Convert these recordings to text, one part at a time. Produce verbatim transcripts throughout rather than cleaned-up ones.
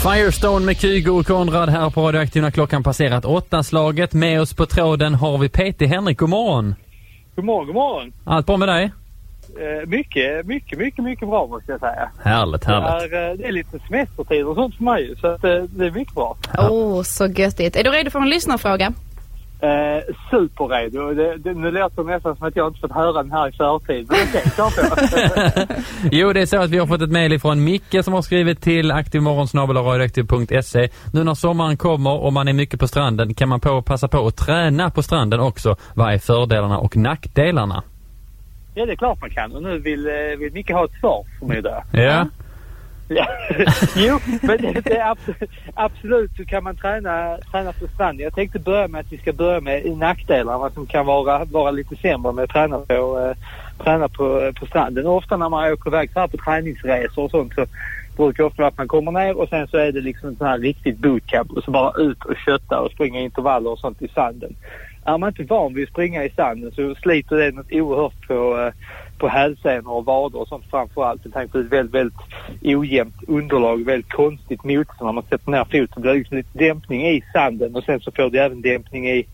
Firestone med Kygo och Konrad här på Radioaktiv när klockan passerat åtta-slaget. Med oss på tråden har vi Peter Henrik. God morgon. God morgon, god morgon. Allt bra med dig? Eh, mycket, mycket, mycket, mycket bra måste jag säga. Härligt, härligt. Det är, det är lite semestertid och sånt för mig, så att, eh, det är mycket bra. Åh, oh, så göttigt. Är du redo för en lyssnarfråga? Eh, superredo. Det, det, nu låter det nästan som att jag inte fått höra den här i förtid. Men okej, klart jag. Jo, det är så att vi har fått ett mejl ifrån Micke som har skrivit till aktivmorgon snabel-a radioaktiv punkt se. Nu när sommaren kommer och man är mycket på stranden kan man på, passa på att träna på stranden också. Vad är fördelarna och nackdelarna? Ja, det är klart man kan. Och nu vill, vill Micke ha ett svar för mig där. Ja. Ja. Jo, men det, det är absolut, absolut så kan man träna, träna på stranden. Jag tänkte börja med att vi ska börja med nackdelarna som kan vara, vara lite sämre med att träna på, eh, träna på, på stranden. Och ofta när man åker iväg så här på träningsresor och sånt så brukar ofta vara att man kommer ner och sen så är det liksom en sån här riktigt bootcamp och så bara ut och kötta och springa intervaller och sånt i sanden. Är man inte van vid att springa i sanden så sliter det något oerhört på, på hälsenor och vader och sånt framförallt. Jag tänker på ett väldigt, väldigt ojämnt underlag, väldigt konstigt motstånd. När man sätter ner foten blir det liksom lite dämpning i sanden och sen så får det även dämpning i,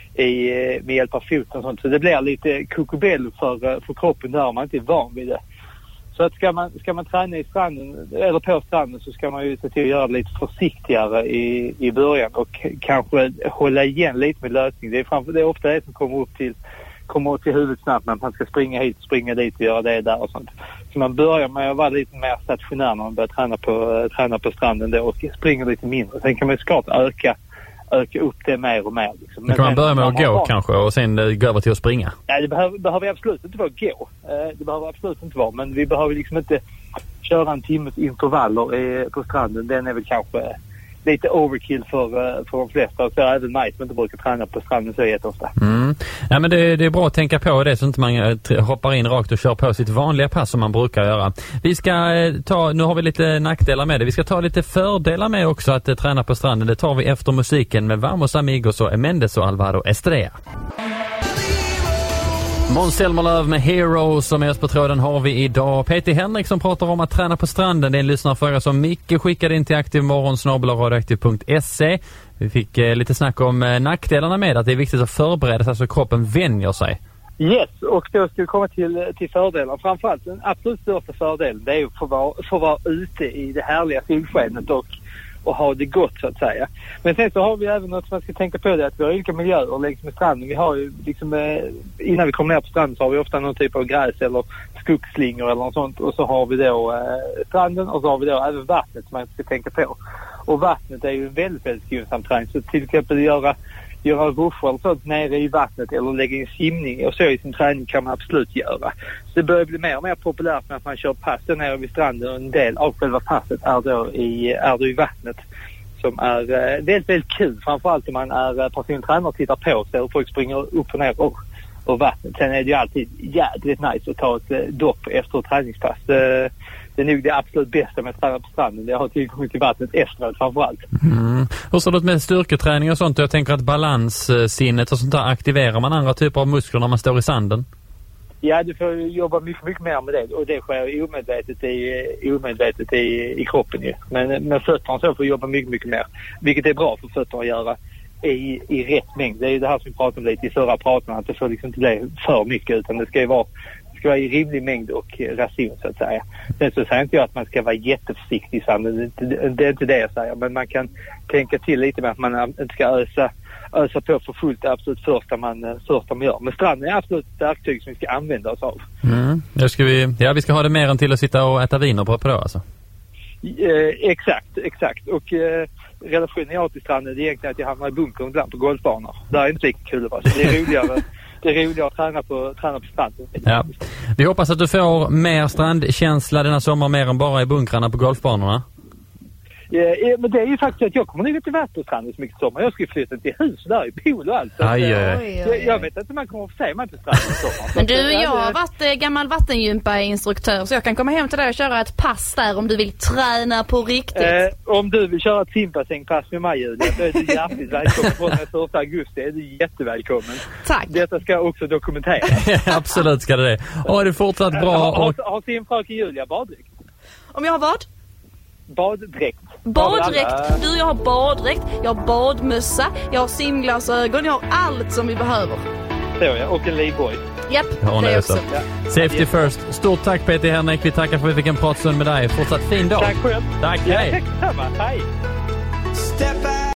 i, med hjälp av foten och sånt. Så det blir lite kokobello för, för kroppen där om man inte är van vid det. Så att ska man, ska man träna i stranden, eller på stranden så ska man ju se till att göra det lite försiktigare i, i början och kanske hålla igen lite med lösning. Det är, framför, det är ofta det som kommer upp till, kommer upp till huvudet snabbt när man ska springa hit, springa dit och göra det där och sånt. Så man börjar med att vara lite mer stationär när man börjar träna på, träna på stranden då och springer lite mindre. Sen kan man ju såklart öka öka upp det mer och mer. Liksom. Men kan man börja med att gå kanske och sen gå över till att springa? Nej, det behöver, behöver absolut inte vara att gå. Det behöver absolut inte vara, men vi behöver liksom inte köra en timmes intervaller på stranden. Den är väl kanske lite overkill för, för de flesta. Och så även mig som inte brukar träna på stranden så jätteofta. Mm. Ja, men det, det är bra att tänka på det så inte man hoppar in rakt och kör på sitt vanliga pass som man brukar göra. Vi ska ta, nu har vi lite nackdelar med det. Vi ska ta lite fördelar med också att träna på stranden. Det tar vi efter musiken med Vamos Amigos och Mendes och Alvaro Estrella. Måns Zelmerlöw med Hero som är oss på tråden har vi idag. Peter Henrik som pratar om att träna på stranden. Det är en lyssnarfråga som Micke skickade in till aktivmorgon snabel-a radioaktiv punkt se. Vi fick eh, lite snack om eh, nackdelarna med att det är viktigt att förbereda sig så kroppen vänjer sig. Yes, och då ska vi komma till, till fördelar. Framförallt den absolut största fördelen det är att få vara, få vara ute i det härliga solskenet och och ha det gott så att säga. Men sen så har vi även något som man ska tänka på det att vi har olika miljöer längs med stranden. Vi har ju liksom, eh, innan vi kommer ner på stranden så har vi ofta någon typ av gräs eller skogsslingor eller något sånt. Och så har vi då eh, stranden och så har vi då även vattnet som man ska tänka på. Och vattnet är ju väldigt, väldigt gynnsam träning. Så till exempel göra göra ruscher eller sånt nere i vattnet eller lägga in simning och så i sin träning kan man absolut göra. Så det börjar bli mer och mer populärt med att man kör pass nere vid stranden och en del av själva passet är då i, är då i vattnet som är eh, väldigt, väldigt kul. Framförallt om man är eh, persontränare och tittar på sig och folk springer upp och ner och, och vattnet. Sen är det ju alltid jävligt nice att ta ett eh, dopp efter ett träningspass. Eh, Det är nog det absolut bästa med att träna på stranden. Det har tillgång till vattnet efteråt framförallt. Mm. Hur ser det ut med styrketräning och sånt? Jag tänker att balanssinnet och sånt där aktiverar man andra typer av muskler när man står i sanden? Ja, du får jobba mycket, mycket mer med det. Och det sker omedvetet i, omedvetet i, i kroppen ju. Men med fötterna så får du jobba mycket, mycket mer. Vilket är bra för fötterna att göra i, i rätt mängd. Det är ju det här som vi pratade om lite i förra praten. Att det får liksom inte bli för mycket utan det ska ju vara ska vara i rimlig mängd och ration så att säga. Sen så säger inte jag att man ska vara jätteförsiktig i sanden. Det, det är inte det jag säger. Men man kan tänka till lite med att man inte ska ösa, ösa på för fullt det absolut första man, första man gör. Men stranden är absolut ett verktyg som vi ska använda oss av. Mm. Jag ska vi, ja, vi ska ha det mer än till att sitta och äta viner på, på då alltså. Eh, exakt, exakt. Och eh, relationen jag har till stranden är egentligen att jag hamnar i bunkern ibland på golfbanor. Det är inte lika kul att vara. Så det är roligare. Det är roligt att träna på, träna på stranden. Ja. Vi hoppas att du får mer strandkänsla denna sommar mer än bara i bunkrarna på golfbanorna. Ja, men det är ju faktiskt att jag kommer nog inte vara på stranden så mycket sommar. Jag ska flytta till hus där i pool och allt. Så aj, att, aj, aj. Jag, jag vet inte om man kommer att få se mig på stranden i sommar. Men du, jag har varit eh, gammal vattengympainstruktör så jag kan komma hem till dig och köra ett pass där om du vill träna på riktigt. Eh, om du vill köra ett simbassängpass med mig, Julia, så är du hjärtligt välkommen. Från den första augusti är du jättevälkommen. Tack. Detta ska också dokumenteras. Absolut ska det det. Och det är fortsatt bra. Har, och... har, har simfröken Julia baddräkt? Om jag har vad? Baddräkt. Baddräkt, Ja, men du jag har baddräkt, jag har badmössa, jag har simglasögon, jag har allt som vi behöver. Så ja, och en livboj. Japp, Ja, det det också. så. Ja. Safety first. Stort tack Peter Henrik. Vi tackar för att vi fick en pratstund med dig. Fortsatt fin dag. Tack själv. Tack, Ja, hej. tack samma. Hej. Step out.